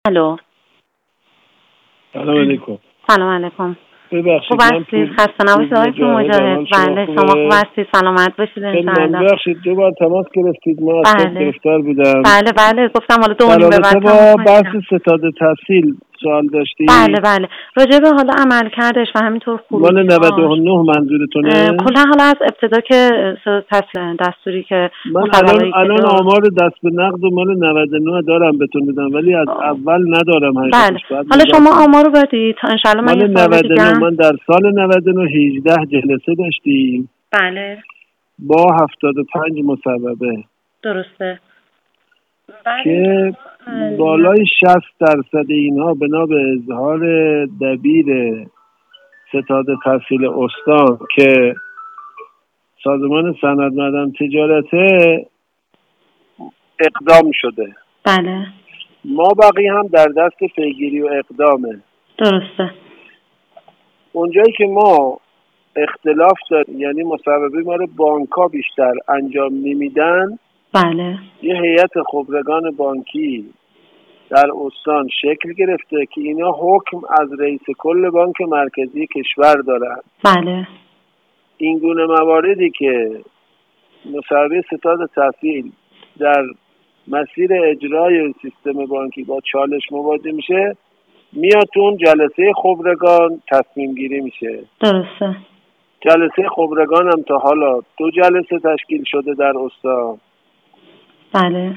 الو. سلام علیکم. سلام علیکم. ببخشید خوب هستید؟ خسته نباشید آقای مجاهد. بله شما خوب هستید؟ سلامت باشید انشاءالله. ببخشید 2 بار تماس گرفتید، من اصلا گرفتار بودم. بله گفتم حالا 2 به بعد با بحث ستاد تحصیل سوال داشتید. بله راجع به حالا عمل کردش و همینطور خروجی مال 99 منظورتونه؟ کلا حالا از ابتدا که ستاد تحصیل دستوری که من الان آمار دست به نقد و مال 99 دارم بهتون بدم، ولی از اول ندارم حقیقتش. بله حالا شما آمارو بدید تا انشالله من مال 99 من در سال 99 18 جلسه داشتیم. بله با 75 مصوبه. درسته. که بالای 60% اینها بنا به اظهار دبیر ستاد تحصیل استان که سازمان صنعت معدن تجارته اقدام شده. بله. ما بقیه هم در دست پیگیری و اقدامه. درسته. اونجایی که ما اختلاف داریم، یعنی مصوبه ما رو بانک‌ها بیشتر انجام نمیدن. بله. یه هیئت خبرگان بانکی در استان شکل گرفته که اینا حکم از رئیس کل بانک مرکزی کشور دارن. بله. این گونه مواردی که مصوبه ستاد تحصیل در مسیر اجرای سیستم بانکی با چالش مواجه میشه، میاد تو اون جلسه خبرگان تصمیم گیری میشه. درسته. جلسه خبرگان هم تا حالا 2 جلسه تشکیل شده در استان. بله.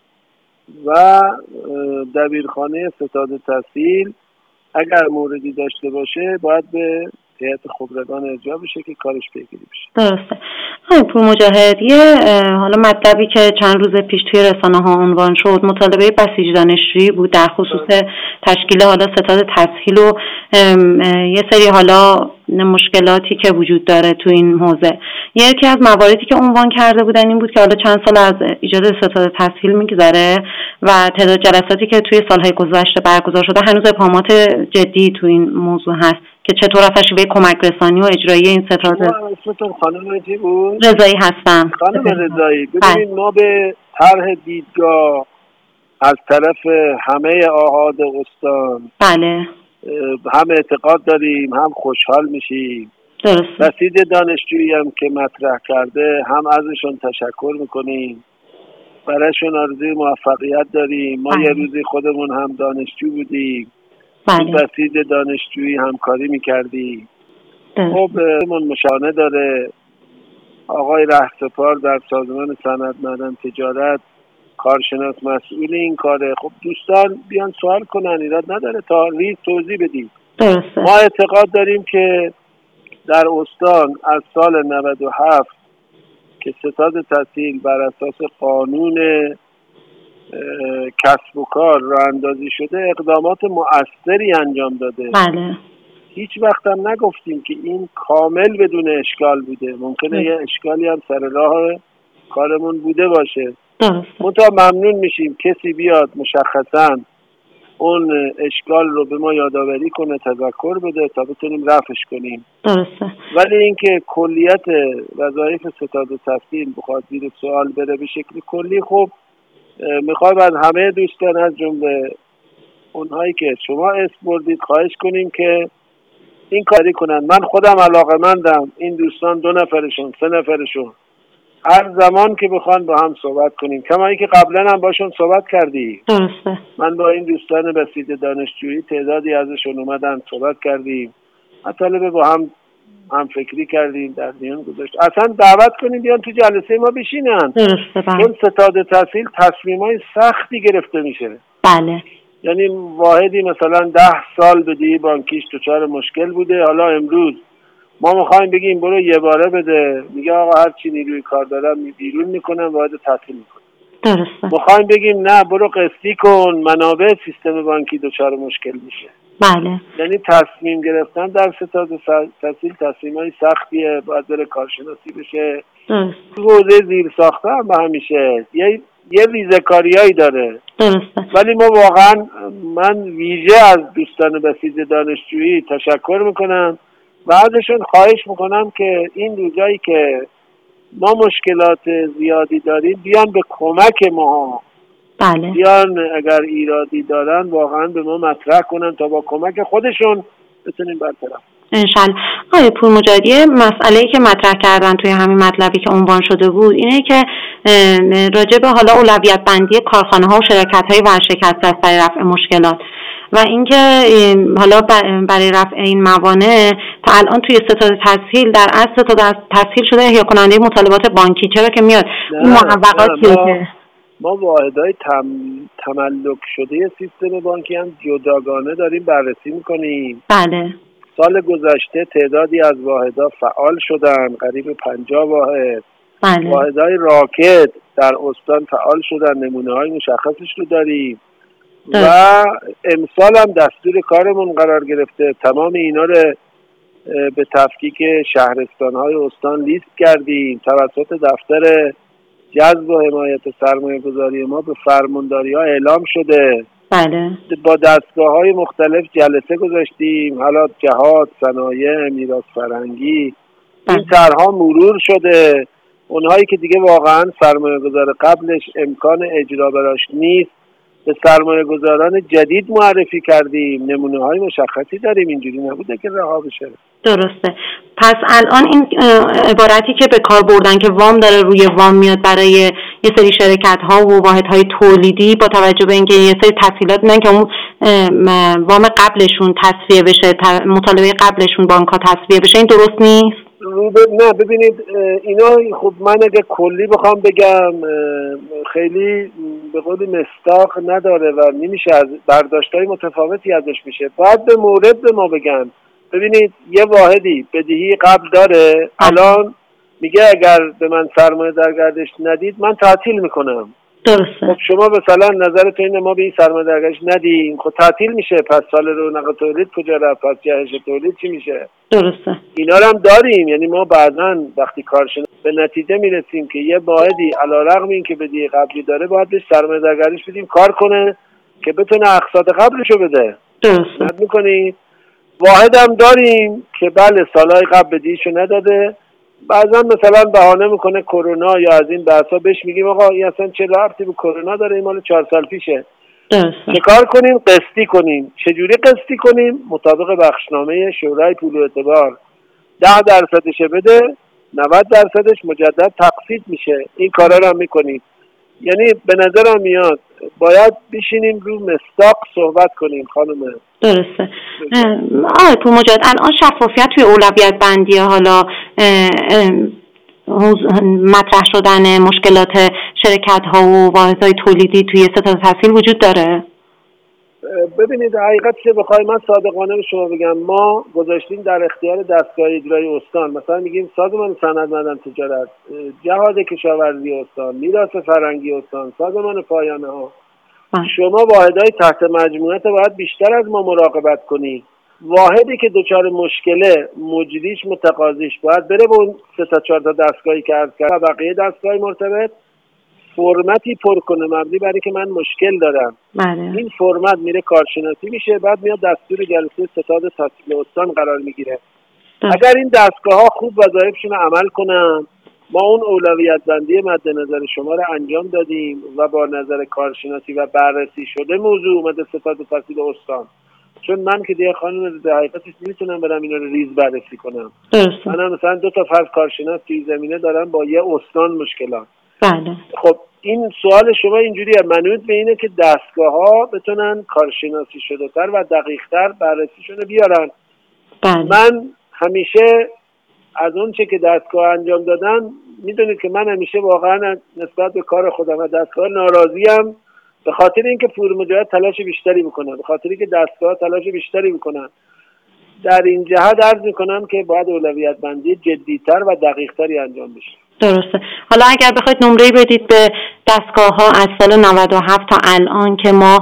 و دبیرخانه ستاد تحصیل اگر موردی داشته باشه باید به هیئت خبرگان ارجاع بشه که کارش پیگیری بشه. درسته. پور مجاهد، یه حالا مطلبی که چند روز پیش توی رسانه‌ها عنوان شد مطالبه بسیج دانشجویی بود در خصوص تشکیل حالا ستاد تسهیل و یه سری حالا مشکلاتی که وجود داره تو این حوزه. یکی از مواردی که عنوان کرده بودن این بود که حالا چند سال از ایجاد ستاد تسهیل میگذره و تعداد جلساتی که توی سالهای گذشته برگزار شده هنوز ابهامات جدی تو این موضوع هست که چطور از شیوه کمک رسانی و اجرایی این ستاد. اسمتون خانم چی بود؟ رضایی هستم. خانم رضایی، ببینید ما به طرح دیدگاه از طرف همه آحاد استان بله هم اعتقاد داریم، هم خوشحال میشیم. درست. بسیج دانشجویی هم که مطرح کرده هم ازشون تشکر میکنیم، برایشون آرزوی موفقیت داریم. ما یه روزی خودمون هم دانشجو بودیم. بله. بسیج دانشجویی همکاری میکردیم. خب من مشانه داره آقای رهسپار در سازمان صنعت معدن تجارت کارشناس مسئول این کاره. خب دوستان بیان سوال کنن، ایراد نداره، تا ریز توضیح بدیم. درسته. ما اعتقاد داریم که در استان از سال 97 که ستاد تسهیل بر اساس قانون کسب و کار راه اندازی شده اقدامات مؤثری انجام داده. بله. هیچ وقت هم نگفتیم که این کامل بدون اشکال بوده. ممکنه یه اشکالی هم سر راه کارمون بوده باشه. منتها ممنون میشیم کسی بیاد مشخصاً اون اشکال رو به ما یادآوری کنه، تذکر بده تا بتونیم رفعش کنیم. درسته. ولی اینکه کلیت وظایف ستاد تسهیل بخواد زیر سوال بره به شکل کلی، خب میخوایم از همه دوستان از جمله اونهایی که شما اسم بردید خواهش کنیم که این کاری کنن. من خودم علاقه‌مندم این دوستان 2 نفرشون 3 نفرشون هر زمان که بخوان با هم صحبت کنیم، کما اینکه قبلا هم باشون صحبت کردیم. درسته. من با این دوستان بسیج دانشجویی تعدادی ازشون اومدن صحبت کردیم، مطالبه با هم فکری کردیم، در میان گذاشت. اصلا دعوت کنیم بیان تو جلسه ما بشینن. درسته. چون ستاد تسهیل تصمیمای سختی گرفته میشه. بله. یعنی واحدی مثلا 10 سال بدهی بانکیش دچار مشکل بوده، حالا امروز ما میخوایم بگیم برو یه باره بده، میگه آقا هر چی نیروی کار دارم بیرون میکنم واحد تسهیل میکنم. درسته. میخوایم بگیم نه برو قسطی کن، منابع سیستم بانکی دچار مشکل میشه. بله. یعنی تصمیم گرفتن در ستاد تسهیل تصمیمای سختیه، باید بره کارشناسی بشه. حوزه زیر ساخته هم به همیشه یه ریزکاریایی داره. درسته. ولی ما واقعا من ویژه از دوستان بسیج دانشجویی تشکر میکنم و ازشون خواهش میکنم که این روزایی که ما مشکلات زیادی داریم بیان به کمک ما. بله. بیان اگر ایرادی دارن واقعا به ما مطرح کنن تا با کمک خودشون بتونیم برطرف. انشالله. آقای پور مجادی، مسئله‌ای که مطرح کردن توی همین مطلبی که عنوان شده بود اینه که راجع به حالا اولویت بندی کارخانه‌ها و شرکت‌های ورشکسته است برای رفع مشکلات و اینکه حالا برای رفع این موانع تا الان توی ستاد تسهیل در اصل ستاد تسهیل شده احیا کننده مطالبات بانکی، چرا که میاد اون محققاتی که ما واحدهای تملک شده سیستم بانکی هم جداگانه داریم بررسی میکنیم. بله. سال گذشته تعدادی از واحدها فعال شدن، قریب 50 واحد. بله. واحدهای راکت در استان فعال شدن، نمونه‌های مشخصش رو داریم. و امسال هم دستور کارمون قرار گرفته تمام اینا رو به تفکیک شهرستان‌های استان لیست کردیم. توسط دفتر جذب و حمایت سرمایه‌گذاری ما به فرمانداری‌ها اعلام شده. بله. با دستگاه‌های مختلف جلسه گذاشتیم، حالا جهاد، صنایع، میراث فرهنگی. این طرح‌ها مرور شده. اونهایی که دیگه واقعاً سرمایه‌گذار قبلش امکان اجرا براش نیست به سرمایه‌گذاران جدید معرفی کردیم. نمونه‌های مشخصی داریم، اینجوری نبوده که رها بشه. درسته. پس الان این عبارتی که به کار بردن که وام داره روی وام میاد برای یه سری شرکت‌ها و واحدهای تولیدی با توجه به اینکه یه سری تسهیلات میدن که اون وام قبلشون تصفیه بشه، مطالبه قبلشون بانک‌ها تصفیه بشه، این درست نیست؟ نه ببینید اینا خب من اگه کلی بخوام بگم خیلی به قولی مصداق نداره و نمیشه، از برداشت‌های متفاوتی ازش میشه. باید به مورد به ما بگن. ببینید یه واحدی بدهی قبل داره، الان میگه اگر به من سرمایه در گردش ندید من تعطیل میکنم. درسته. خب شما مثلا نظرتون اینه ما به این سرمایه در گردش ندیم، خب تعطیل میشه، پس سال رونق تولید کجا رفت، پس جهش تولید چی میشه؟ درسته. اینا رو هم داریم. یعنی ما بعداً وقتی کارشناس به نتیجه میرسیم که یه واحدی علیرغم این که بدهی قبلی داره باید بهش سرمایه در گردش بدیم کار کنه که بتونه اقساط قبلشو بده. درسته. میکنی واحد هم داریم که بله سالهای قبل بدهیشو نداده، بعضا مثلا بهانه میکنه کرونا یا از این بحثا، بهش میگیم آقا این اصلا چه ربطی به کرونا داره، این مال 4 سال پیشه. چه کار کنیم؟ قسطی کنیم. چجوری قسطی کنیم؟ مطابق بخشنامه شورای پول و اعتبار 10% بده، 90% مجدد تقسیط میشه. این کارا رو هم میکنیم. یعنی به نظرم میاد باید بشینیم رو مصداق صحبت کنیم خانم. درسته. آقای پور مجاد، الان شفافیت توی اولویت بندی حالا مطرح شدن مشکلات شرکت ها و واحدهای تولیدی توی ستاد تسهیل وجود داره؟ ببینید حقیقت که بخوای من صادقانه به شما بگم، ما گذاشتیم در اختیار دستگاه اجرایی استان، مثلا میگیم سازمان صنعت معدن تجارت، جهاد کشاورزی استان، میراث فرهنگی استان، سازمان پایانه ها. شما واحدهای تحت مجموعه باید بیشتر از ما مراقبت کنی. واحدی که دچار مشکله مجریش متقاضیش باید بره به اون 3-4 دستگاهی که عرض کردم و بقیه دستگاه مرتبط فرمتی پر کنه مبنی برای که من مشکل دارم. این فرمت میره کارشناسی میشه، بعد میاد دستور جلسه ستاد تسهیل استان قرار میگیره. اگر این دستگاه ها خوب وظایفشون عمل کنن، ما اون اولویت بندی مد نظر شما رو انجام دادیم و با نظر کارشناسی و بررسی شده موضوع اومده ستاد تسهیل استان. چون من که دیگه خانم در حقیقتش نمیتونم برم اینا رو ریز بررسی کنم. من مثلا 2 تا فرد کارشناس توی زمینه دارم با یه استان مشکلات. بله. خب این سوال شما اینجوریه، منوط به اینه که دستگاه ها بتونن کارشناسی شده تر و دقیق تر بررسیشون رو بیارن. بله. من همیشه از اون چه که دستگاه انجام دادن، میدونید که من همیشه واقعا نسبت به کار خودم و دستگاه ناراضیم، به خاطر اینکه پور مجاهد تلاش بیشتری میکنن، به خاطر اینکه دستگاه تلاش بیشتری میکنن. در این جهت عرض میکنم که باید اولویت بندی جدیتر و دقیقتری انجام بشه. درسته. حالا اگر بخواید نمره‌ای بدید به دستگاه‌ها از سال 97 تا الان که ما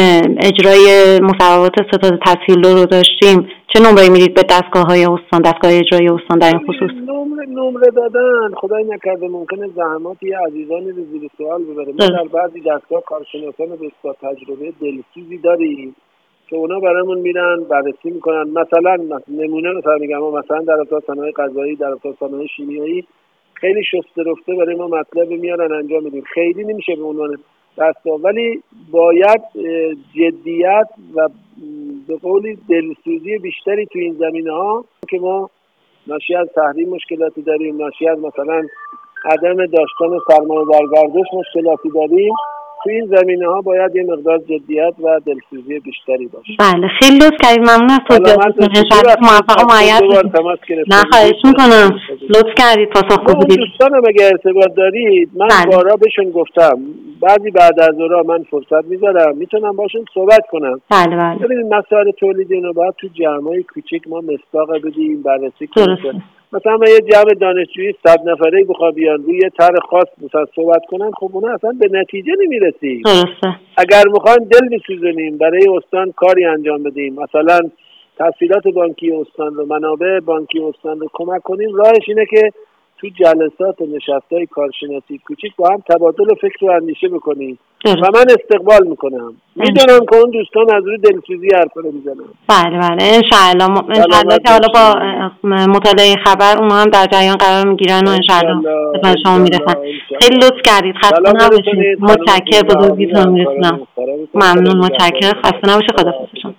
اجرای مصوبات ستاد تسهیل رو داشتیم، چه نمره‌ای میدید به دستگاه‌های استان، دستگاه اجرایی استان در این خصوص؟ نمره دادن خدای نکرده ممکنه زحماتی عزیزانی رو زیر سوال ببره. ما در بعضی دستگاه کارشناسان بسیار تجربه دلسوزی داریم که اونا برامون میرن بررسی میکنن. مثلا نمونه مثلا میگم، مثلا در افتا صنایع غذایی، در افتا صنایع شیمیایی خیلی شسته رفته برای ما مطلب میارن انجام میدیم. خیلی نمیشه به عنوان دستا، ولی باید جدیت و به قولی دلسوزی بیشتری تو این زمینه‌ها که ما ناشی از تحریم مشکلاتی داریم، ناشی از مثلا عدم داشتن سرمایه در گردش مشکلاتی داریم. تو این زمینه‌ها باید یه مقدار جدیت و دلسوزی بیشتری باشه. بله خیلی لطف کردید، ممنون از توضیحاتتون. انشاءالله موفق و معید باشید. نه خواهش می‌کنم، لطف کردید پاسخگو بودید. دوستانم اگه ارتباط دارید من بارا بهشون گفتم بعضی بعد از ظهر من فرصت میذارم میتونم باشون صحبت کنم. بله. ببینید مسائل تولیدی رو باید تو جمع‌های کوچیک ما مصداق بدیم، بررسی کنیم. مثلا یه جمع دانشجویی 100 نفره بخواد بیان روی یه طرح خاص مثلا صحبت کنن، خب اونا اصلا به نتیجه نمیرسیم. اگر میخوایم دل بسوزونیم برای استان کاری انجام بدیم، مثلا تسهیلات بانکی استان رو، منابع بانکی استان رو کمک کنیم، راهش اینه که تو جلسات و نشست‌های کارشناسی کوچیک با هم تبادل فکر و اندیشه بکنیم و من استقبال میکنم. میدونم که اون دوستان از روی دلسوزی حرفا رو میزنن. بله انشاءالله که حالا با مطالعه خبر اونها هم در جریان قرار میگیرن و انشاءالله به شما میرسن. خیلی لطف کردید، خسته نباشید. متشکرم، بزرگیتون میرسونم. ممنون، متشکرم، خسته نباشید. خداحافظ.